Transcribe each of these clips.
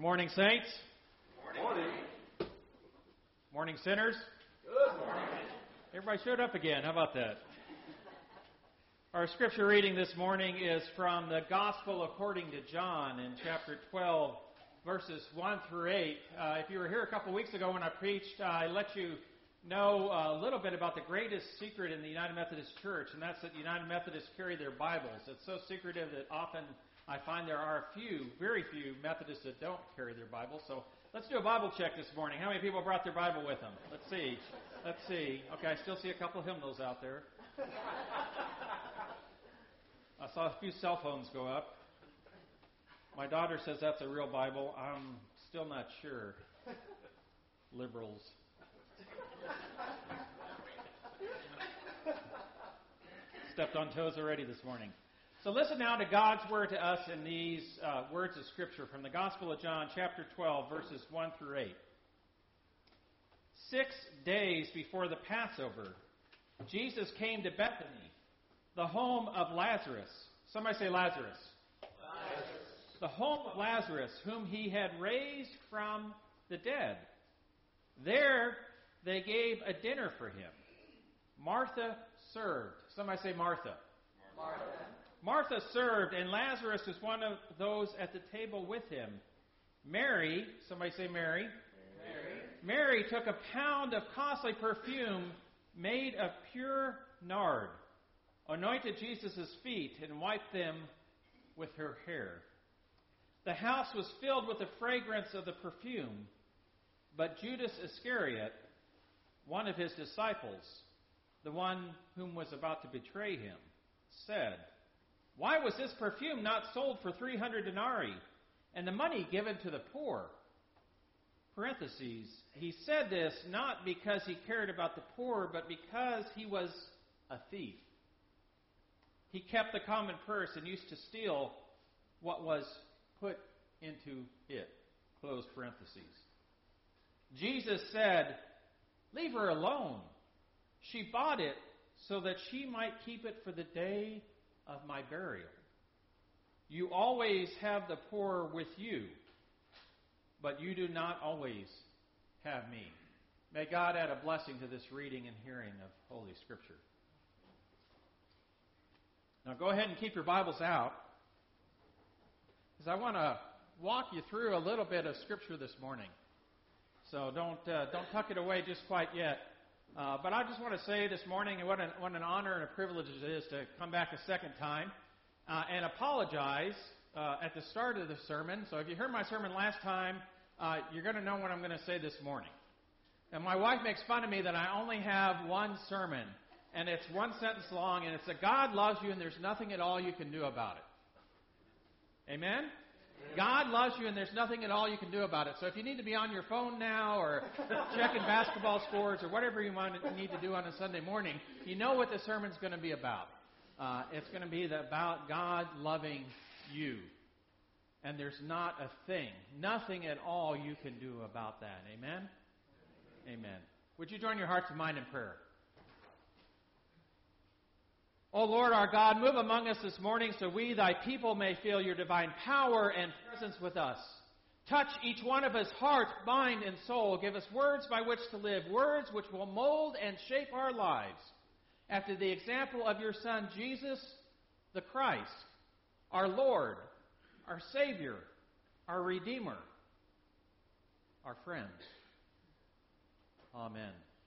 morning, saints. Morning. Morning, sinners. Good morning. Everybody showed up again. How about that? Our scripture reading this morning is from the Gospel according to John in chapter 12, verses 1 through 8. If you were here a couple weeks ago when I preached, I let you know a little bit about the greatest secret in the United Methodist Church, and that's that United Methodists carry their Bibles. It's so secretive that often I find there are very few Methodists that don't carry their Bibles. So let's do a Bible check this morning. How many people brought their Bible with them? Let's see. Okay, I still see a couple of hymnals out there. I saw a few cell phones go up. My daughter says that's a real Bible. I'm still not sure. Liberals. Stepped on toes already this morning. So listen now to God's word to us in these words of Scripture from the Gospel of John, chapter 12, verses 1 through 8. 6 days before the Passover, Jesus came to Bethany, the home of Lazarus. Somebody say Lazarus. Lazarus. The home of Lazarus, whom he had raised from the dead. There they gave a dinner for him. Martha served. Somebody say Martha. Martha served, and Lazarus was one of those at the table with him. Mary, somebody say Mary. Mary took a pound of costly perfume made of pure nard, anointed Jesus' feet, and wiped them with her hair. The house was filled with the fragrance of the perfume, but Judas Iscariot, one of his disciples, the one whom was about to betray him, said, "Why was this perfume not sold for 300 denarii and the money given to the poor?" Parentheses, he said this not because he cared about the poor, but because he was a thief. He kept the common purse and used to steal what was put into it. Close parentheses. Jesus said, "Leave her alone. She bought it so that she might keep it for the day of my burial. You always have the poor with you, but you do not always have me." May God add a blessing to this reading and hearing of Holy Scripture. Now go ahead and keep your Bibles out, because I want to walk you through a little bit of Scripture this morning. So don't tuck it away just quite yet. But I just want to say this morning what an honor and a privilege it is to come back a second time and apologize at the start of the sermon. So if you heard my sermon last time, you're going to know what I'm going to say this morning. And my wife makes fun of me that I only have one sermon, and it's one sentence long, and it's that God loves you and there's nothing at all you can do about it. Amen? God loves you and there's nothing at all you can do about it. So if you need to be on your phone now or checking basketball scores or whatever you need to do on a Sunday morning, you know what the sermon's going to be about. It's going to be about God loving you. And there's not a thing, nothing at all you can do about that. Amen? Amen. Would you join your hearts and mind in prayer? O Lord our God, move among us this morning so we, thy people, may feel your divine power and presence with us. Touch each one of us, heart, mind, and soul. Give us words by which to live, words which will mold and shape our lives after the example of your Son, Jesus the Christ, our Lord, our Savior, our Redeemer, our friend. Amen.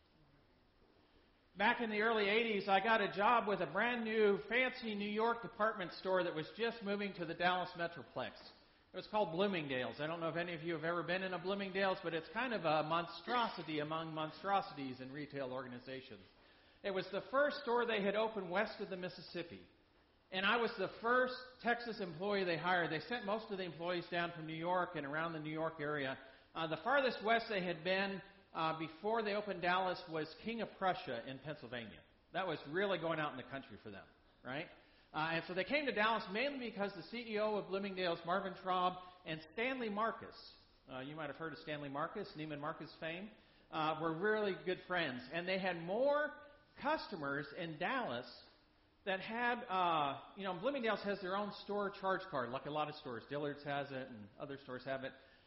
Back in the early 80s, I got a job with a brand new, fancy New York department store that was just moving to the Dallas Metroplex. It was called Bloomingdale's. I don't know if any of you have ever been in a Bloomingdale's, but it's kind of a monstrosity among monstrosities in retail organizations. It was the first store they had opened west of the Mississippi. And I was the first Texas employee they hired. They sent most of the employees down from New York and around the New York area. The farthest west they had been before they opened Dallas was King of Prussia in Pennsylvania. That was really going out in the country for them, right? And so they came to Dallas mainly because the CEO of Bloomingdale's, Marvin Traub, and Stanley Marcus, you might have heard of Stanley Marcus, Neiman Marcus fame, were really good friends. And they had more customers in Dallas that had, Bloomingdale's has their own store charge card, like a lot of stores. Dillard's has it and other stores have it.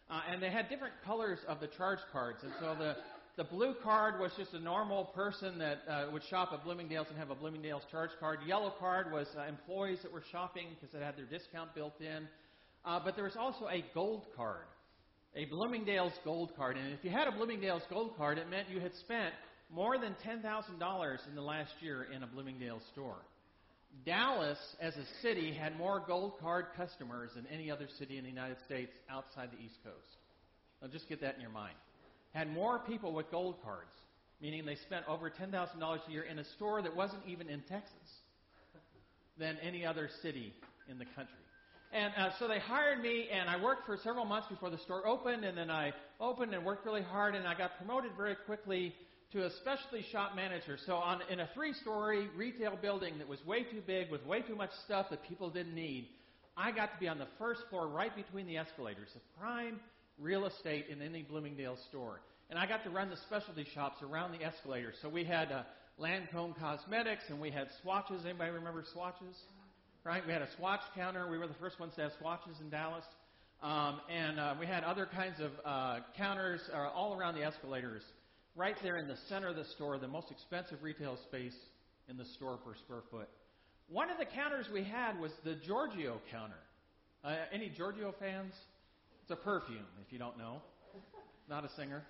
And they had different colors of the charge cards. And so the blue card was just a normal person that would shop at Bloomingdale's and have a Bloomingdale's charge card. Yellow card was employees that were shopping because it had their discount built in. But there was also a gold card, a Bloomingdale's gold card. And if you had a Bloomingdale's gold card, it meant you had spent more than $10,000 in the last year in a Bloomingdale's store. Dallas, as a city, had more gold card customers than any other city in the United States outside the East Coast. Now, just get that in your mind. Had more people with gold cards, meaning they spent over $10,000 a year in a store that wasn't even in Texas, than any other city in the country. And so they hired me, and I worked for several months before the store opened, and then I opened and worked really hard, and I got promoted very quickly to a specialty shop manager. So in a 3-story retail building that was way too big with way too much stuff that people didn't need, I got to be on the first floor right between the escalators, the prime real estate in any Bloomingdale's store. And I got to run the specialty shops around the escalators. So we had Lancome Cosmetics, and we had swatches. Anybody remember swatches? Right? We had a swatch counter. We were the first ones to have swatches in Dallas. And we had other kinds of counters all around the escalators, right there in the center of the store, the most expensive retail space in the store per square foot. One of the counters we had was the Giorgio counter. Any Giorgio fans? It's a perfume, if you don't know. Not a singer.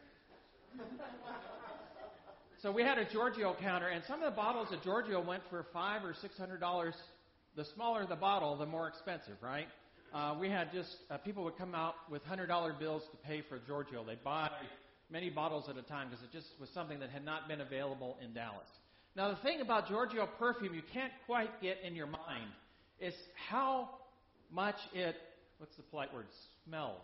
So we had a Giorgio counter, and some of the bottles of Giorgio went for $500 or $600. The smaller the bottle, the more expensive, right? We had just people would come out with $100 bills to pay for Giorgio. They'd buy many bottles at a time because it just was something that had not been available in Dallas. Now, the thing about Giorgio perfume you can't quite get in your mind is how much it, what's the polite word, smells.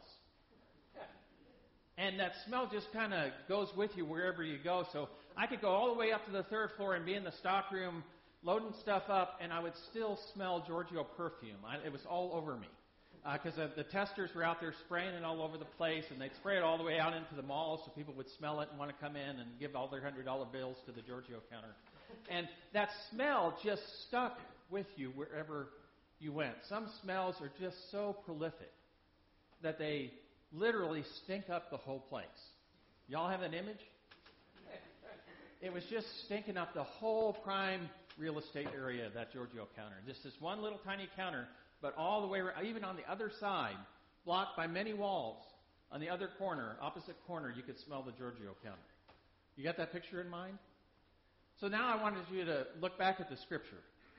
And that smell just kind of goes with you wherever you go. So I could go all the way up to the 3rd floor and be in the stock room loading stuff up, and I would still smell Giorgio perfume. It was all over me because the testers were out there spraying it all over the place, and they'd spray it all the way out into the mall so people would smell it and want to come in and give all their $100 bills to the Giorgio counter. And that smell just stuck with you wherever you went. Some smells are just so prolific that they literally stink up the whole place. Y'all have an image? It was just stinking up the whole prime real estate area, that Giorgio counter. Just this one little tiny counter, but all the way around, even on the other side, blocked by many walls, on the other corner, opposite corner, you could smell the Giorgio counter. You got that picture in mind? So now I wanted you to look back at the Scripture.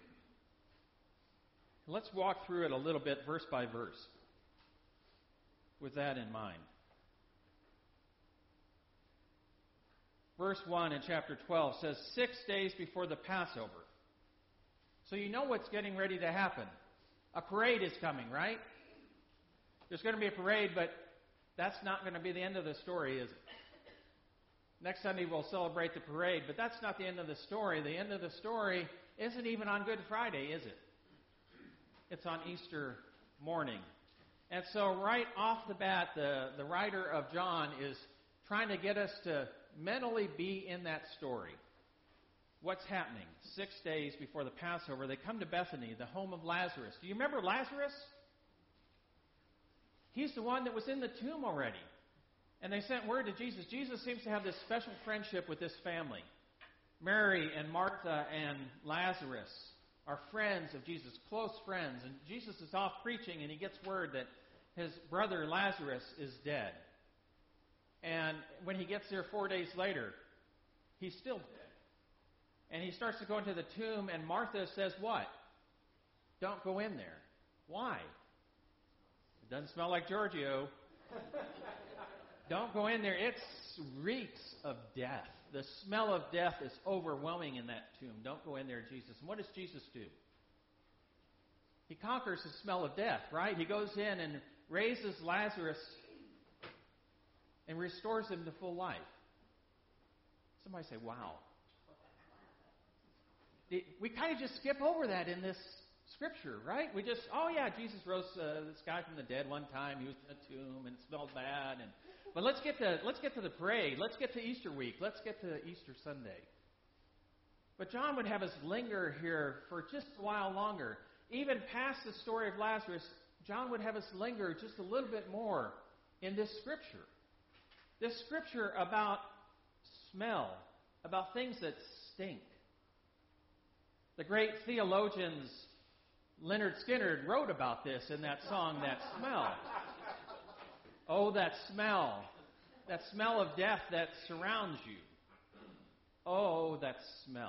Let's walk through it a little bit, verse by verse, with that in mind. Verse 1 in chapter 12 says, 6 days before the Passover. So you know what's getting ready to happen. A parade is coming, right? There's going to be a parade, but that's not going to be the end of the story, is it? Next Sunday we'll celebrate the parade, but that's not the end of the story. The end of the story isn't even on Good Friday, is it? It's on Easter morning. And so right off the bat, the writer of John is trying to get us to mentally be in that story. What's happening? 6 days before the Passover, they come to Bethany, the home of Lazarus. Do you remember Lazarus? He's the one that was in the tomb already. And they sent word to Jesus. Jesus seems to have this special friendship with this family. Mary and Martha and Lazarus are friends of Jesus, close friends. And Jesus is off preaching, and he gets word that his brother Lazarus is dead. And when he gets there 4 days later, he's still dead. And he starts to go into the tomb, and Martha says, what? Don't go in there. Why? It doesn't smell like Giorgio. Don't go in there. It reeks of death. The smell of death is overwhelming in that tomb. Don't go in there, Jesus. And what does Jesus do? He conquers the smell of death, right? He goes in and raises Lazarus and restores him to full life. Somebody say, wow. We kind of just skip over that in this Scripture, right? We just, oh yeah, Jesus rose this guy from the dead one time. He was in a tomb and it smelled bad. But let's get to the parade. Let's get to Easter week. Let's get to Easter Sunday. But John would have us linger here for just a while longer. Even past the story of Lazarus, John would have us linger just a little bit more in this scripture. This scripture about smell, about things that stink. The great theologians Leonard Skinner wrote about this in that song, That Smell. Oh, that smell of death that surrounds you. Oh, that smell.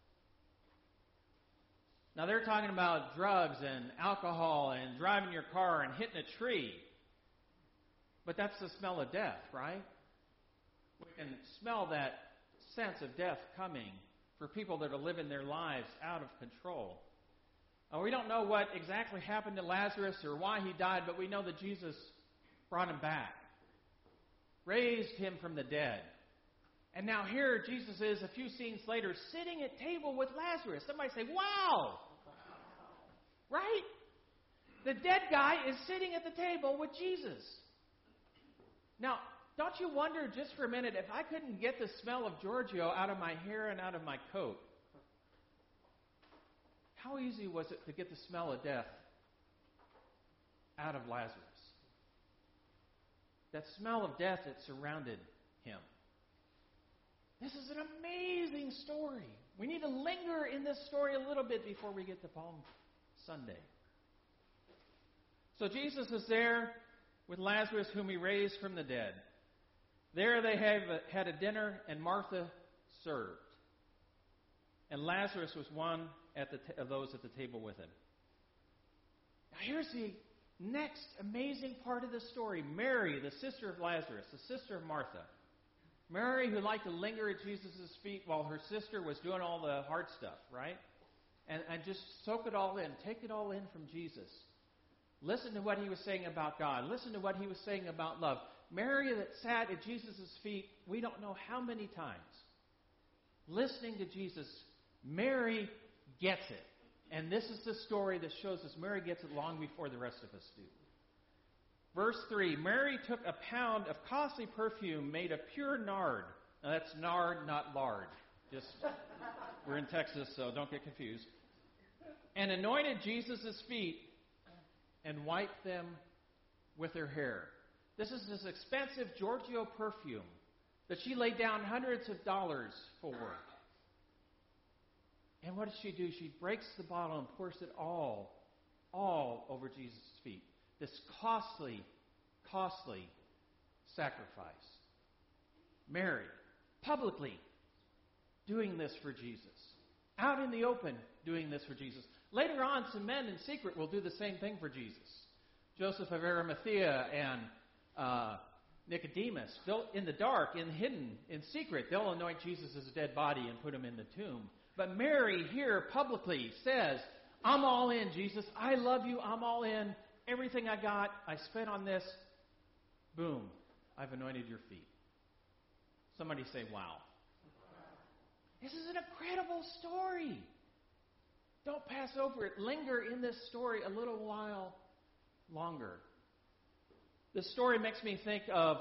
Now, they're talking about drugs and alcohol and driving your car and hitting a tree. But that's the smell of death, right? We can smell that sense of death coming for people that are living their lives out of control. We don't know what exactly happened to Lazarus or why he died, but we know that Jesus brought him back, raised him from the dead. And now here Jesus is, a few scenes later, sitting at table with Lazarus. Somebody say, wow! Right? The dead guy is sitting at the table with Jesus. Now, don't you wonder just for a minute, if I couldn't get the smell of Giorgio out of my hair and out of my coat, how easy was it to get the smell of death out of Lazarus? That smell of death that surrounded him. This is an amazing story. We need to linger in this story a little bit before we get to Palm Sunday. So Jesus is there with Lazarus, whom he raised from the dead. There they had a dinner, and Martha served. And Lazarus was one of those at the table with him. Now here's the next amazing part of the story. Mary, the sister of Lazarus, the sister of Martha. Mary, who liked to linger at Jesus' feet while her sister was doing all the hard stuff, right? And just soak it all in, take it all in from Jesus. Listen to what he was saying about God. Listen to what he was saying about love. Mary that sat at Jesus' feet, we don't know how many times, listening to Jesus. Mary gets it. And this is the story that shows us Mary gets it long before the rest of us do. Verse 3, Mary took a pound of costly perfume made of pure nard. Now that's nard, not lard. We're in Texas, so don't get confused. And anointed Jesus' feet and wiped them with her hair. This is this expensive Giorgio perfume that she laid down hundreds of dollars for. And what does she do? She breaks the bottle and pours it all over Jesus' feet. This costly sacrifice. Mary, publicly doing this for Jesus. Out in the open, doing this for Jesus. Later on, some men in secret will do the same thing for Jesus. Joseph of Arimathea and Nicodemus, in the dark, hidden, in secret, they'll anoint Jesus' dead body and put him in the tomb. But Mary here publicly says, I'm all in, Jesus. I love you. I'm all in. Everything I got, I spent on this. Boom. I've anointed your feet. Somebody say, wow. This is an incredible story. Don't pass over it. Linger in this story a little while longer. This story makes me think of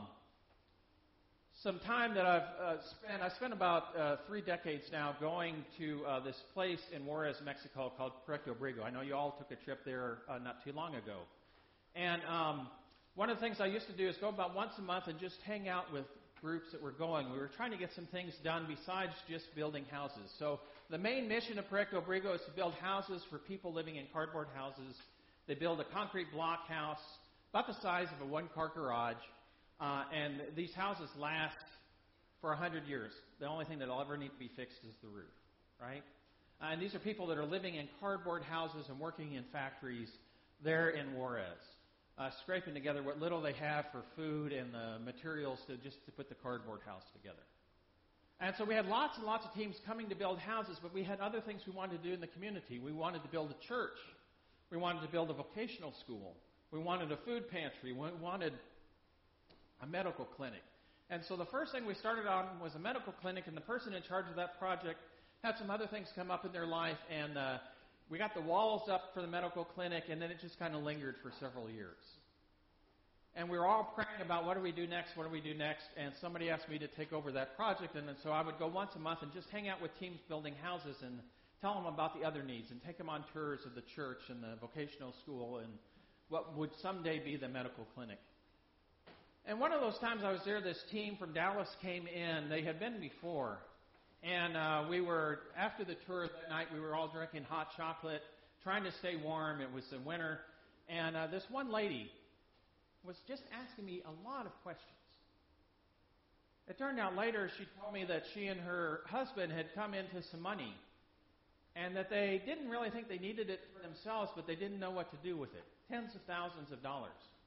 some time that I've spent. I spent about 3 decades now going to this place in Juarez, Mexico called Puerto Abrigo. I know you all took a trip there not too long ago. And one of the things I used to do is go about once a month and just hang out with groups that were going. We were trying to get some things done besides just building houses. So the main mission of Puerto Abrigo is to build houses for people living in cardboard houses. They build a concrete block house about the size of a one-car garage. And these houses last for 100 years. The only thing that will ever need to be fixed is the roof, right? And these are people that are living in cardboard houses and working in factories there in Juarez, scraping together what little they have for food and the materials to put the cardboard house together. And so we had lots and lots of teams coming to build houses, but we had other things we wanted to do in the community. We wanted to build a church. We wanted to build a vocational school. We wanted a food pantry. We wanted a medical clinic. And so the first thing we started on was a medical clinic, and the person in charge of that project had some other things come up in their life, and we got the walls up for the medical clinic, and then it just kind of lingered for several years. And we were all praying about what do we do next, and somebody asked me to take over that project, and so I would go once a month and just hang out with teams building houses and tell them about the other needs and take them on tours of the church and the vocational school and what would someday be the medical clinic. And one of those times I was there, this team from Dallas came in. They had been before. And we were, after the tour that night, we were all drinking hot chocolate, trying to stay warm. It was the winter. And this one lady was just asking me a lot of questions. It turned out later she told me that she and her husband had come into some money and that they didn't really think they needed it for themselves, but they didn't know what to do with it. Tens of thousands of dollars.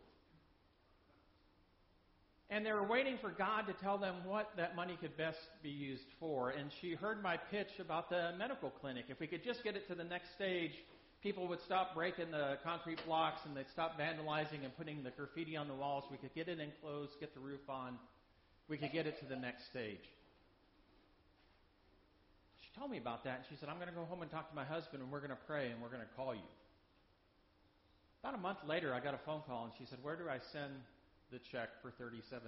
And they were waiting for God to tell them what that money could best be used for. And she heard my pitch about the medical clinic. If we could just get it to the next stage, people would stop breaking the concrete blocks and they'd stop vandalizing and putting the graffiti on the walls. We could get it enclosed, get the roof on. We could get it to the next stage. She told me about that. And she said, I'm going to go home and talk to my husband and we're going to pray and we're going to call you. About a month later, I got a phone call and she said, where do I send the check for $37,000?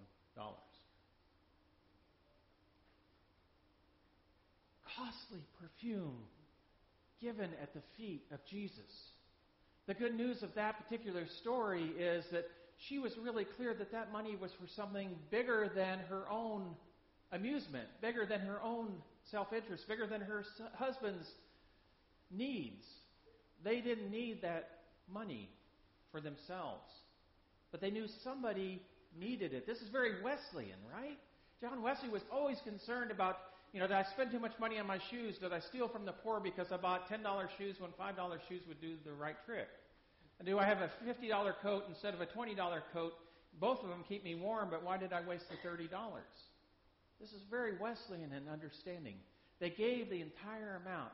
Costly perfume given at the feet of Jesus. The good news of that particular story is that she was really clear that that money was for something bigger than her own amusement, bigger than her own self-interest, bigger than her husband's needs. They didn't need that money for themselves, but they knew somebody needed it. This is very Wesleyan, right? John Wesley was always concerned about, did I spend too much money on my shoes? Did I steal from the poor because I bought $10 shoes when $5 shoes would do the right trick? And do I have a $50 coat instead of a $20 coat? Both of them keep me warm, but why did I waste the $30? This is very Wesleyan in understanding. They gave the entire amount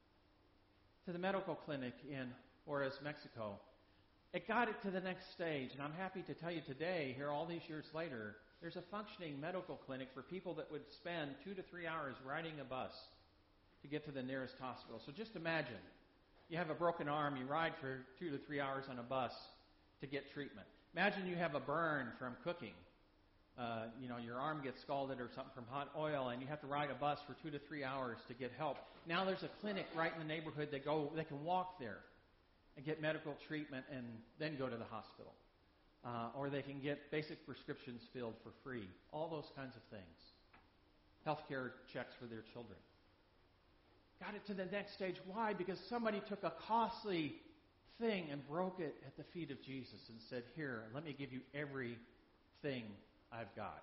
to the medical clinic in Juarez, Mexico. It got it to the next stage, and I'm happy to tell you today, here all these years later, there's a functioning medical clinic for people that would spend 2 to 3 hours riding a bus to get to the nearest hospital. So just imagine, you have a broken arm, you ride for 2 to 3 hours on a bus to get treatment. Imagine you have a burn from cooking. Your arm gets scalded or something from hot oil, and you have to ride a bus for 2 to 3 hours to get help. Now there's a clinic right in the neighborhood they can walk there and get medical treatment and then go to the hospital. Or they can get basic prescriptions filled for free. All those kinds of things. Healthcare checks for their children. Got it to the next stage. Why? Because somebody took a costly thing and broke it at the feet of Jesus and said, here, let me give you everything I've got.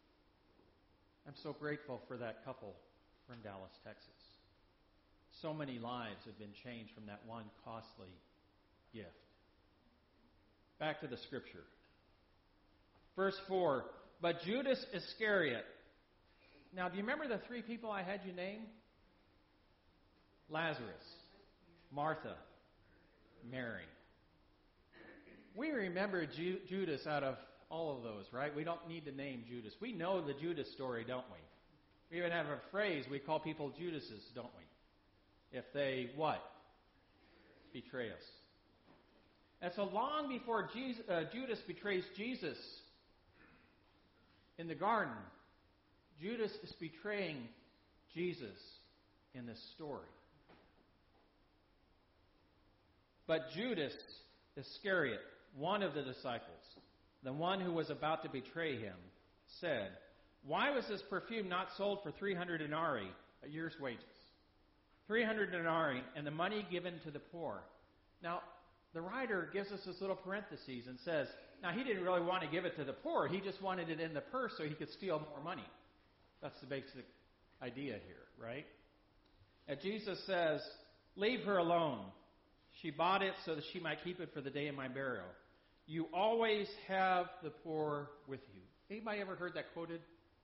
I'm so grateful for that couple from Dallas, Texas. So many lives have been changed from that one costly gift. Back to the scripture. Verse 4, but Judas Iscariot. Now, do you remember the 3 people I had you name? Lazarus, Martha, Mary. We remember Judas out of all of those, right? We don't need to name Judas. We know the Judas story, don't we? We even have a phrase we call people Judases, don't we? If they, what? Betray us. And so long before Judas betrays Jesus in the garden, Judas is betraying Jesus in this story. But Judas Iscariot, one of the disciples, the one who was about to betray him, said, why was this perfume not sold for 300 denarii, a year's wages? 300 denarii, and the money given to the poor. Now, the writer gives us this little parenthesis and says, now he didn't really want to give it to the poor. He just wanted it in the purse so he could steal more money. That's the basic idea here, right? And Jesus says, leave her alone. She bought it so that she might keep it for the day of my burial. You always have the poor with you. Anybody ever heard that quoted?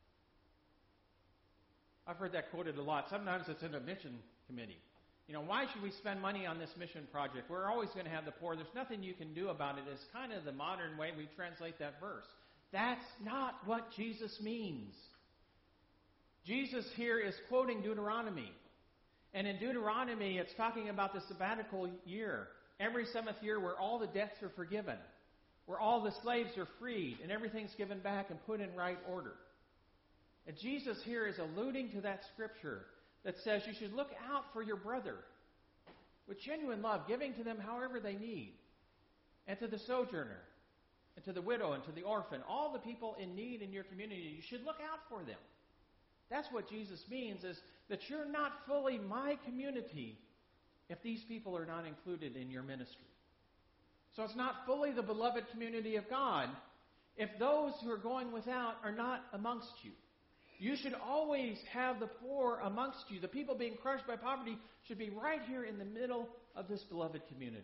I've heard that quoted a lot. Sometimes it's in a mission committee. Why should we spend money on this mission project? We're always going to have the poor. There's nothing you can do about it. It's kind of the modern way we translate that verse. That's not what Jesus means. Jesus here is quoting Deuteronomy. And in Deuteronomy, it's talking about the sabbatical year. Every 7th year where all the debts are forgiven, where all the slaves are freed, and everything's given back and put in right order. And Jesus here is alluding to that scripture that says you should look out for your brother with genuine love, giving to them however they need, and to the sojourner, and to the widow and to the orphan, all the people in need in your community. You should look out for them. That's what Jesus means, is that you're not fully my community if these people are not included in your ministry. So it's not fully the beloved community of God if those who are going without are not amongst you. You should always have the poor amongst you. The people being crushed by poverty should be right here in the middle of this beloved community.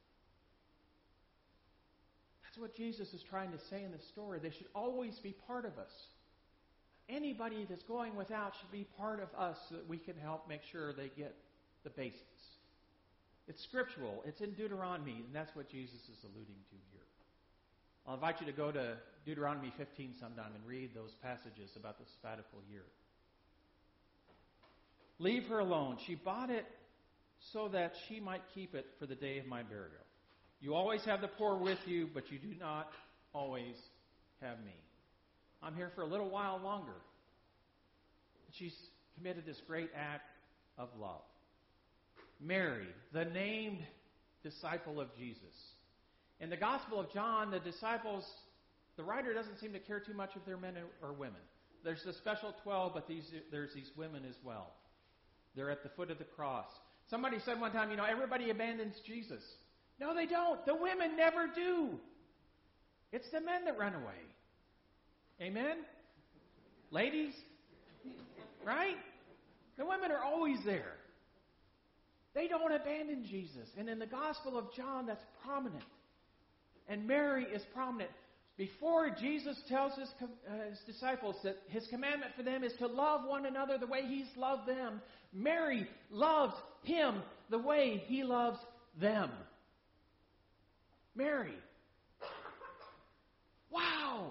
That's what Jesus is trying to say in this story. They should always be part of us. Anybody that's going without should be part of us so that we can help make sure they get the basics. It's scriptural. It's in Deuteronomy, and that's what Jesus is alluding to here. I'll invite you to go to Deuteronomy 15 sometime and read those passages about the sabbatical year. Leave her alone. She bought it so that she might keep it for the day of my burial. You always have the poor with you, but you do not always have me. I'm here for a little while longer. She's committed this great act of love. Mary, the named disciple of Jesus. In the Gospel of John, the disciples, the writer doesn't seem to care too much if they're men or women. There's the special 12, but there's these women as well. They're at the foot of the cross. Somebody said one time, everybody abandons Jesus. No, they don't. The women never do. It's the men that run away. Amen? Ladies? Right? The women are always there. They don't abandon Jesus. And in the Gospel of John, that's prominent. And Mary is prominent. Before Jesus tells his disciples that his commandment for them is to love one another the way he's loved them, Mary loves him the way he loves them. Mary. Wow!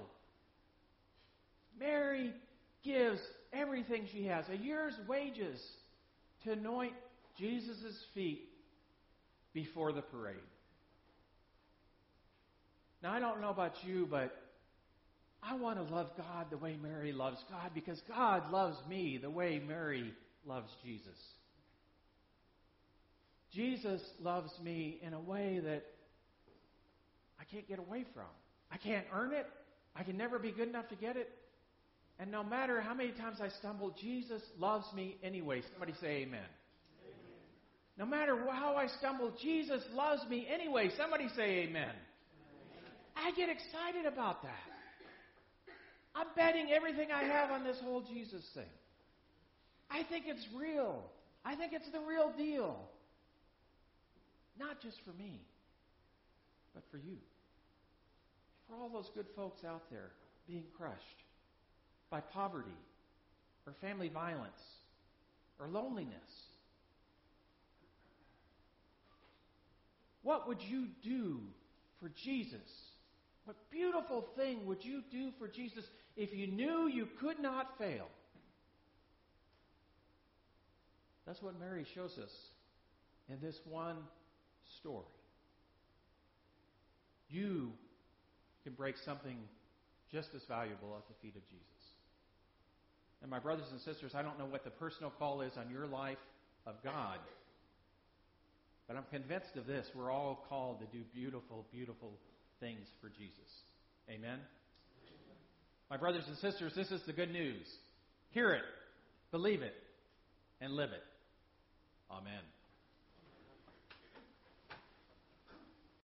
Mary gives everything she has, a year's wages, to anoint Jesus' feet before the parade. Now, I don't know about you, but I want to love God the way Mary loves God, because God loves me the way Mary loves Jesus. Jesus loves me in a way that I can't get away from. I can't earn it. I can never be good enough to get it. And no matter how many times I stumble, Jesus loves me anyway. Somebody say amen. No matter how I stumble, Jesus loves me anyway. Somebody say amen. I get excited about that. I'm betting everything I have on this whole Jesus thing. I think it's real. I think it's the real deal. Not just for me, but for you. For all those good folks out there being crushed by poverty or family violence or loneliness. What would you do for Jesus? What beautiful thing would you do for Jesus if you knew you could not fail? That's what Mary shows us in this one story. You can break something just as valuable at the feet of Jesus. And my brothers and sisters, I don't know what the personal call is on your life of God, but I'm convinced of this. We're all called to do beautiful, beautiful things for Jesus. Amen? My brothers and sisters, this is the good news. Hear it, believe it, and live it. Amen.